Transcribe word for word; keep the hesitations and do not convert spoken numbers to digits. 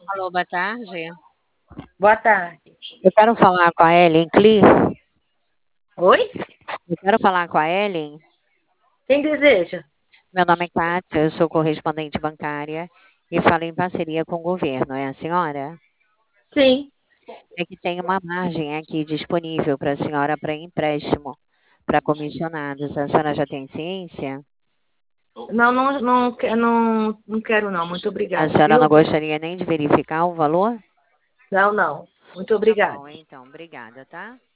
Alô, boa tarde. Boa tarde. Eu quero falar com a Ellen Klee. Oi? Eu quero falar com a Ellen. Quem deseja? Meu nome é Kátia, eu sou correspondente bancária e falo em parceria com o governo. É a senhora? Sim. É que tem uma margem aqui disponível para a senhora para empréstimo para comissionados. A senhora já tem ciência? Não, não, não, que- não, não quero não. Muito A obrigada, senhora não viu? gostaria nem de verificar o valor? Não, não. Muito Tá obrigada. bom, então. Obrigada, tá?